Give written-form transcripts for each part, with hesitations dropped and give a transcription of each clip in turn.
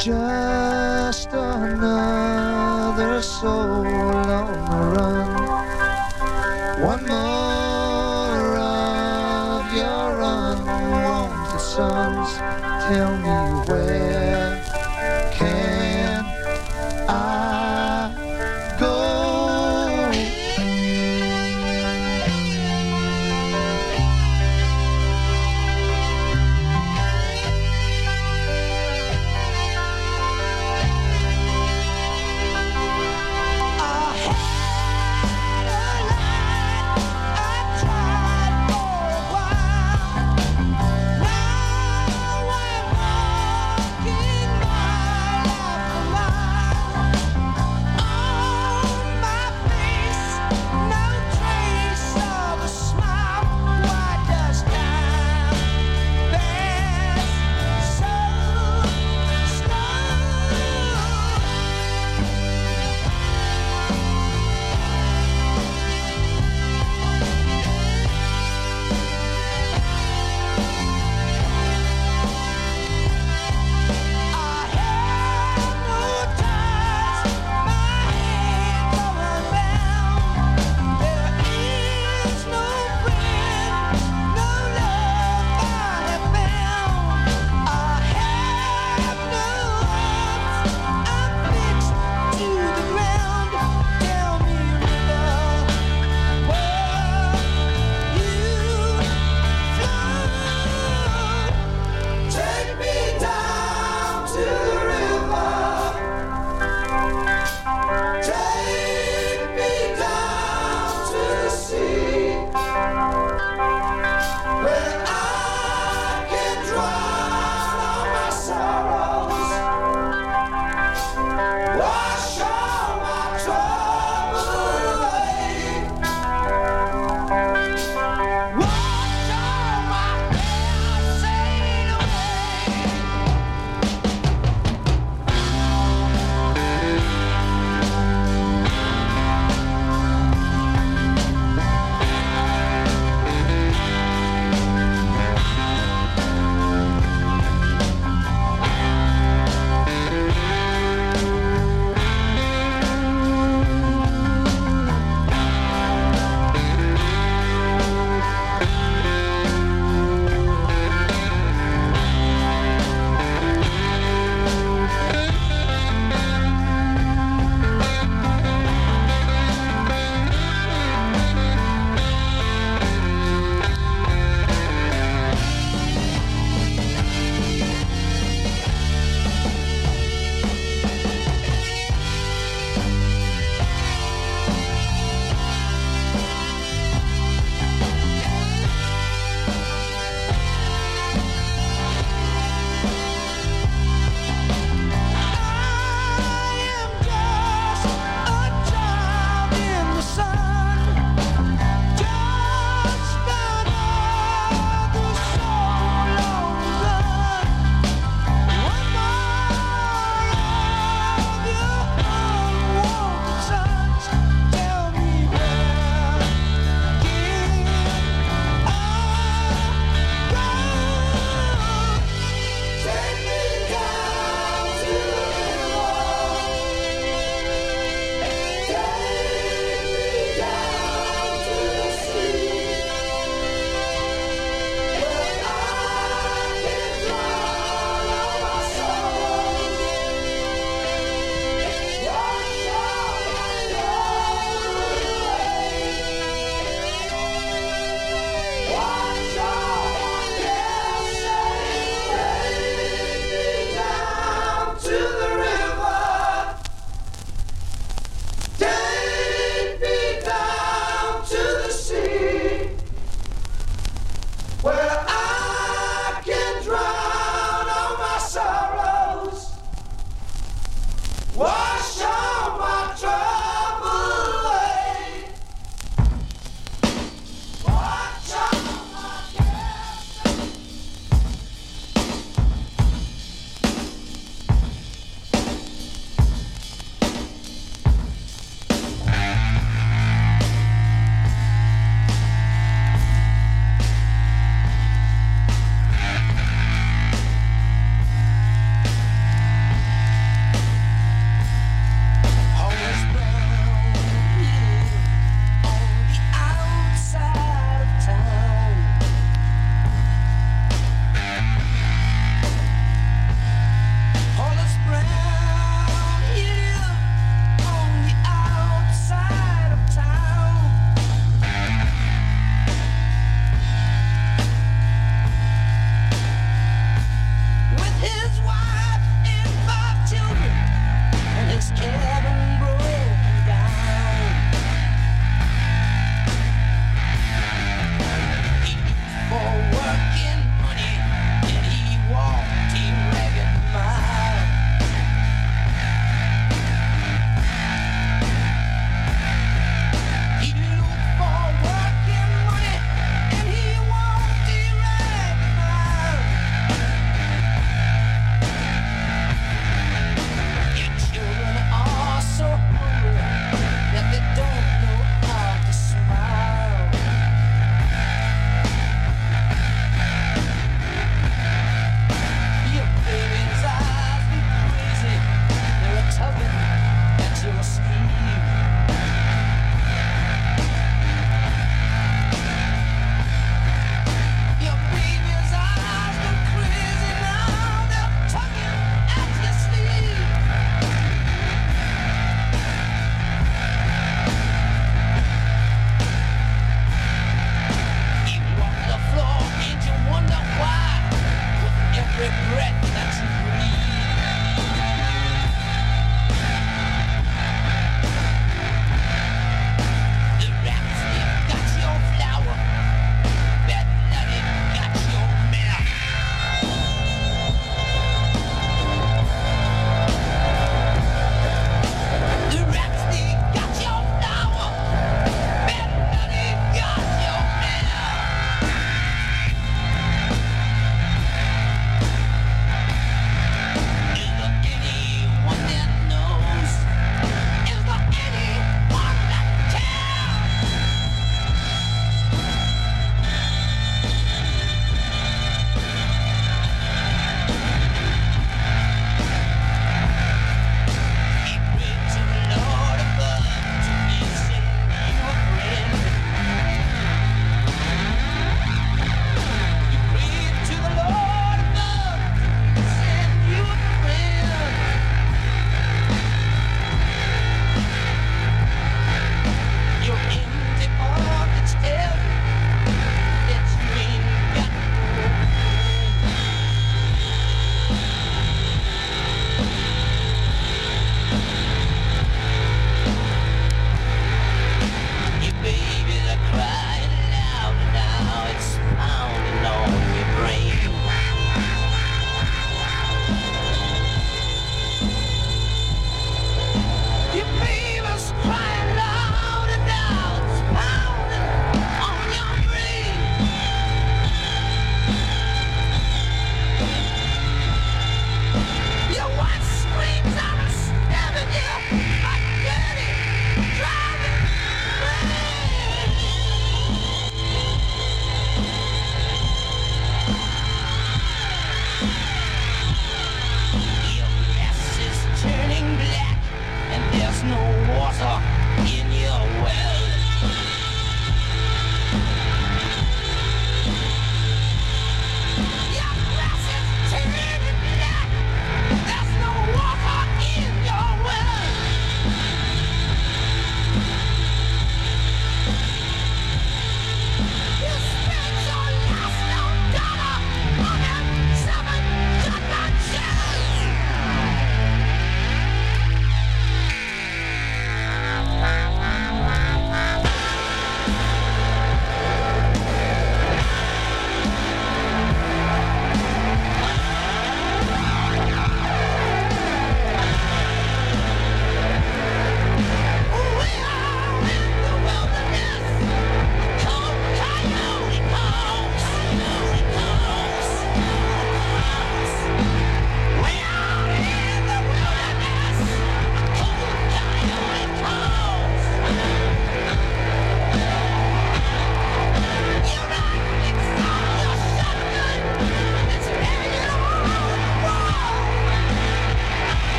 Just another soul on the run. One more of your unwanted sons. Tell me where can I go? Now I'm walking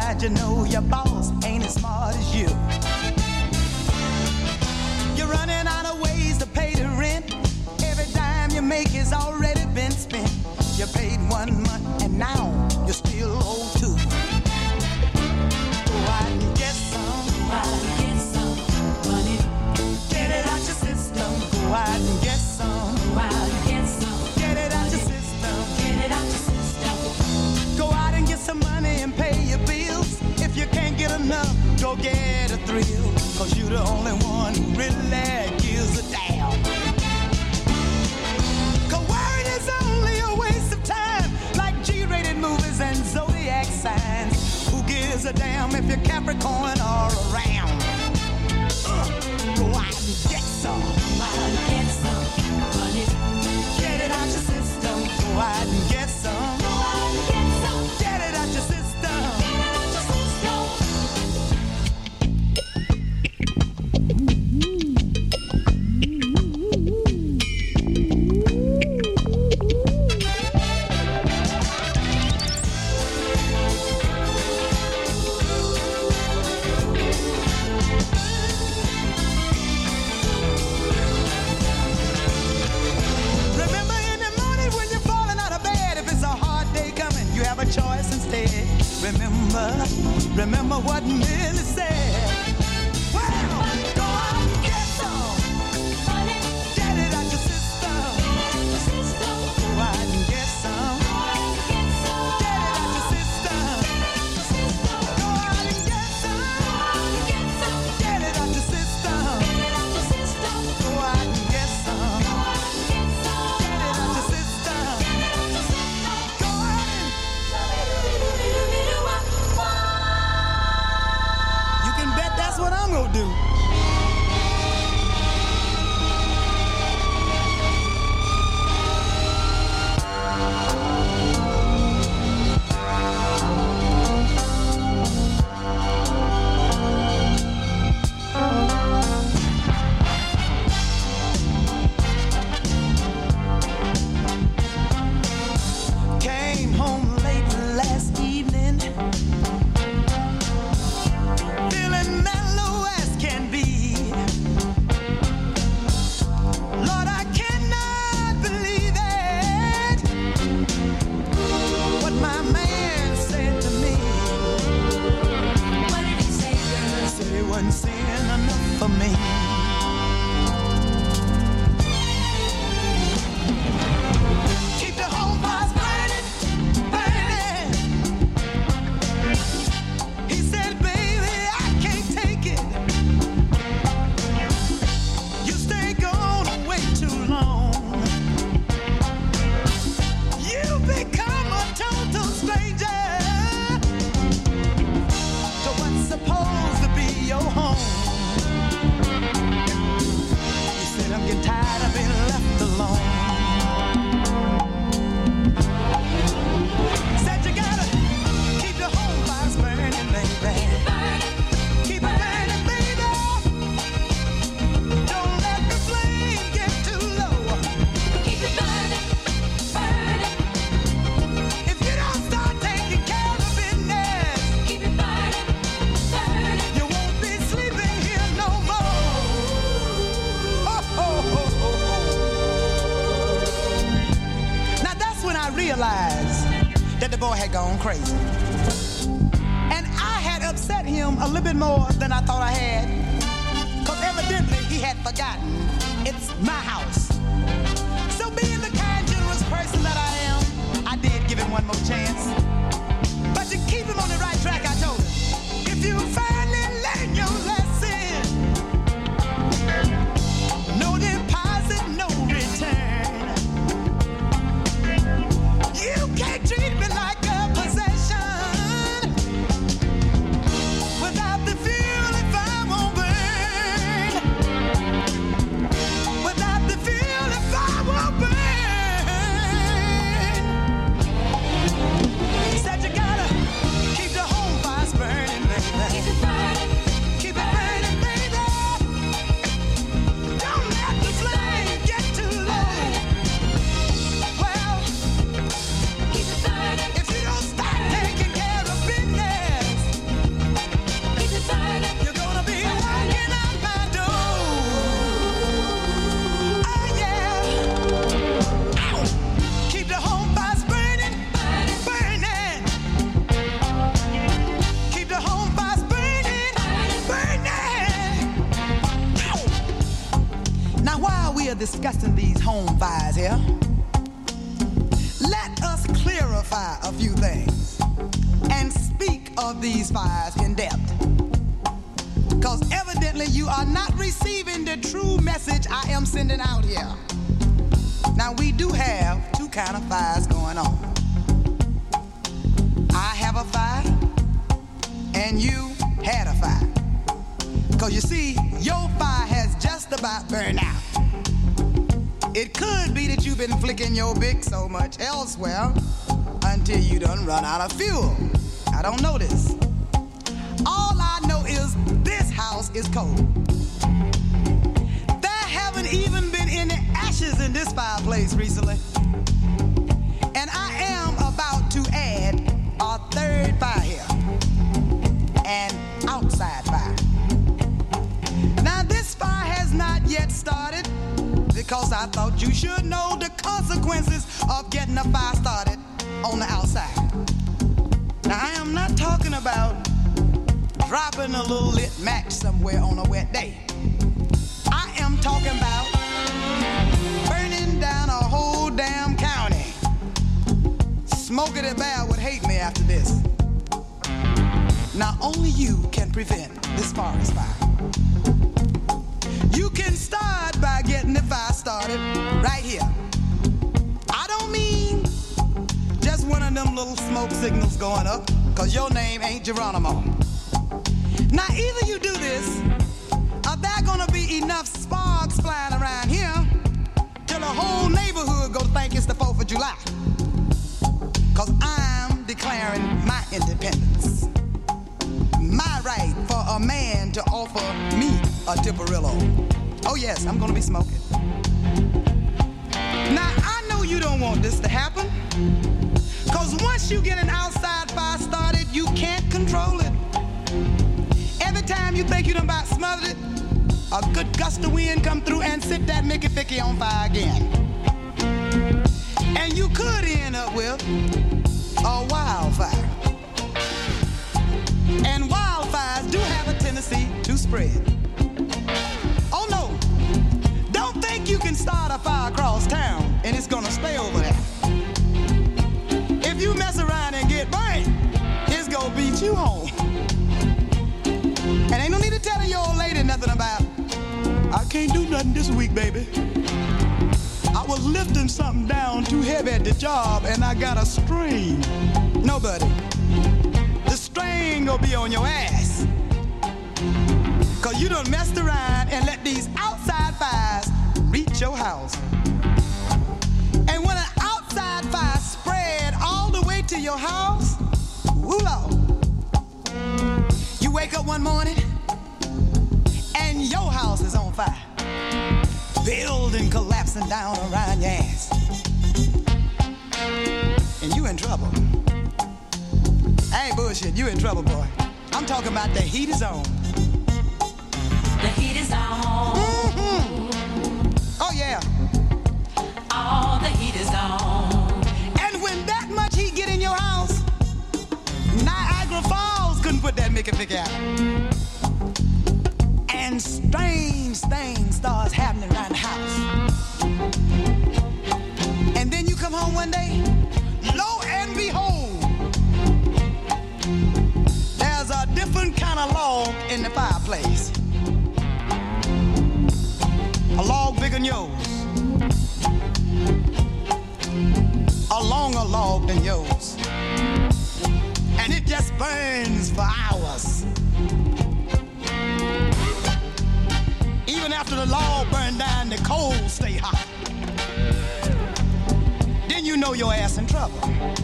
inside you know your boss ain't as smart as you. You're running out of ways to pay the rent. Every dime you make has already been spent. You paid 1 month and now you still owe 2. Go out and get some. Go out and get some money. Get it out your system. Go out and get some. Go out and get some. Get it out your system. Get it out your system. Go out and get some money and pay your bills. If you can't get enough, go get a thrill. Cause you're the only one who really gives a damn. Cause worrying is only a waste of time. Like G-rated movies and zodiac signs. Who gives a damn if you're Capricorn or around? Go out and get some. Go out and get some money. Get it out your system. Go out and get some. Go out and get some. Get it out your system. Get it out your system. Choice instead. Remember what Millie said. Well, go out and get some money. Get it out your system. Go out and get some. Get it out your system. Go out and get some. Get it out your system. Go out and get some. Get it out your system. Go out and you can bet that's what I'm gonna do. Came home late last evening, feeling mellow as can be. Lord, I cannot believe it. What my man said to me. What did he say, girl? Said he wasn't saying enough for me. Keep the home fires burning, burning. He said, baby, I can't take it. You stay gone away too long. You become a total stranger to what's supposed to be your home. You said, I'm getting tired of being left alone. Said you gotta keep the home fires burning, baby. Keep it burning, baby. Don't let the flame get too low. Keep it burning, burning. If you don't start taking care of business, keep it burning, burning. You won't be sleeping here no more. Oh, oh, oh, oh. Now that's when I realized that the boy had gone crazy. And I had upset him a little bit more than I thought I had. Because evidently he had forgotten it's my house. So being the kind, generous person that I am, I did give him one more chance. But to keep him on the right track, I told him, if you finally learn your lesson, no deposit, no return. You can't treat me like a possession. Without the fuel, if I won't burn. Without the fuel, if I won't burn. discussing these home fires here, let us clarify a few things and speak of these fires in depth. Because evidently you are not receiving the true message I am sending out here. Now we do have two kind of fires going on. I have a fire and you had a fire. Because you see, your fire has just about burned out. It could be that you've been flicking your Bic so much elsewhere until you done run out of fuel. I don't know this. All I know is this house is cold. There haven't even been any ashes in this fireplace recently. And I am about to add a third fire here. An outside fire. Now this fire has not yet started because I thought you should know the consequences of getting a fire started on the outside. Now I am not talking about dropping a little lit match somewhere on a wet day. I am talking about burning down a whole damn county. Smokey the Bear would hate me after this. Now only you can prevent this forest fire. You can start by getting the fire started right here. I don't mean just one of them little smoke signals going up, cause your name ain't Geronimo. Now either you do this, or there gonna be enough sparks flying around here till the whole neighborhood go think it's the 4th of July. Cause I'm declaring my independence. My right for a man to offer me a Dipperillo. Oh yes, I'm gonna be smoking. Now I know you don't want this to happen, cause once you get an outside fire started, you can't control it. Every time you think you done about smothered it, a good gust of wind come through and set that Mickey Ficky on fire again. And you could end up with a wildfire. And wildfires do have a tendency to spread. Oh no, don't think you can start a fire across town and it's gonna stay over there. If you mess around and get burned, it's gonna beat you home. And ain't no need to tell your old lady nothing about, I can't do nothing this week, baby. I was lifting something down too heavy at the job and I got a strain. Nobody. The strain gonna be on your ass. Cause you done messed around and let these outside fires reach your house. And when an outside fire spread all the way to your house, woo Lord. You wake up one morning and your house is on fire. Building collapsing down around your ass. And you in trouble. I ain't bullshit, you in trouble, boy. I'm talking about the heat is on. The heat is on. Mm-hmm. Oh yeah. Oh, the heat is on. And when that much heat get in your house, Niagara Falls couldn't put that Mickey Fick out. And strange things starts happening around the house. And then you come home one day, lo and behold, there's a different kind of log in the fireplace. A log bigger than yours. A longer log than yours. And it just burns for hours. Even after the log burned down, the coals stay hot. Then you know your ass in trouble.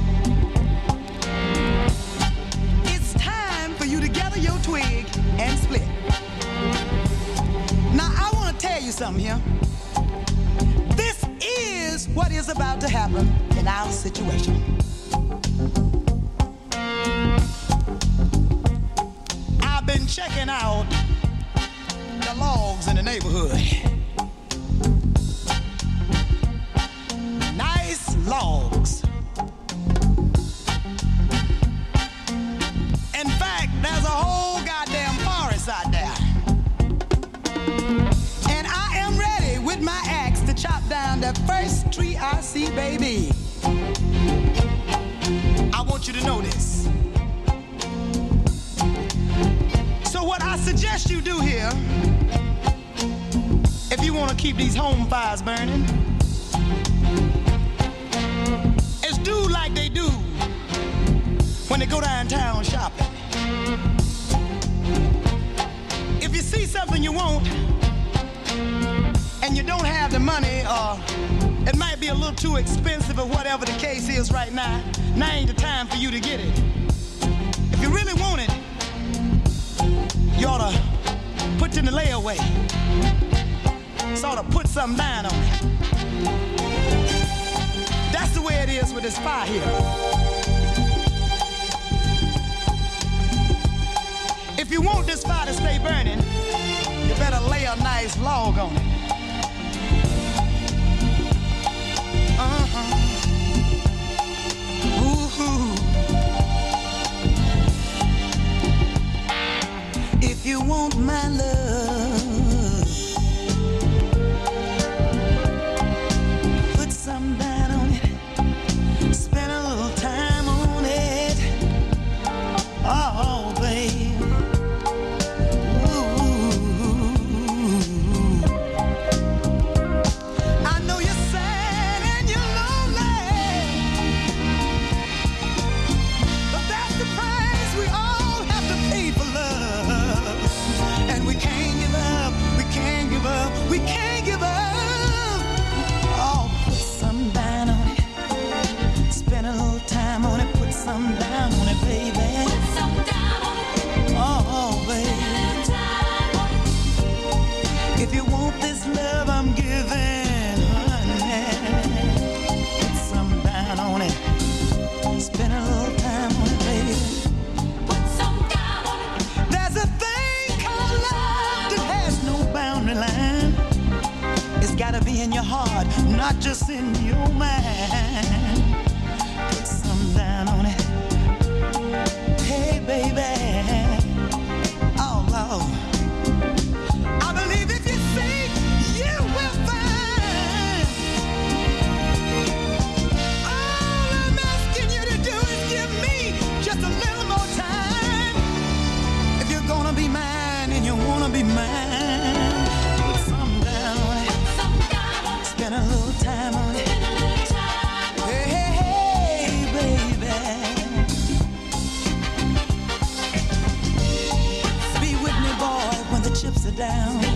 It's time for you to gather your twig and split. Now I want to tell you something here. This is what is about to happen in our situation. I've been checking out the logs in the neighborhood. Nice logs. In fact, there's a whole goddamn forest out there. And I am ready with my axe to chop baby, I want you to know this. So what I suggest you do here, if you want to keep these home fires burning, is do like they do when they go downtown shopping. If you see something you want and you don't have the money, or it might be a little too expensive, or whatever the case is right now, now ain't the time for you to get it. If you really want it, you ought to put it in the layaway. Sort of put something down on it. That's the way it is with this fire here. If you want this fire to stay burning, you better lay a nice log on it. Ooh. If you want my love, put some down on it. Spend a little time on it. Oh, baby. I know you're sad and you're lonely, but that's the price we all have to pay for love. And we can't give up, we can't give up, we can't give up. Oh, put some down on it. Spend a little time on it, put some down on it, baby. Put some down on it. Oh, baby. If you want this love I'm giving, honey, put some down on it. Spend a little time on it, baby. Put some down on it. There's a thing called love that has no boundary line. It's gotta be in your heart, not just in your mind. Put some down on it. Hey, baby. Oh, Lord. I believe if you seek, you will find. All I'm asking you to do is give me just a little more time. If you're gonna be mine and you wanna be mine, put some down on it. Spend a little time on it. Hey, hey, hey, baby. Be with me, boy, when the chips are down.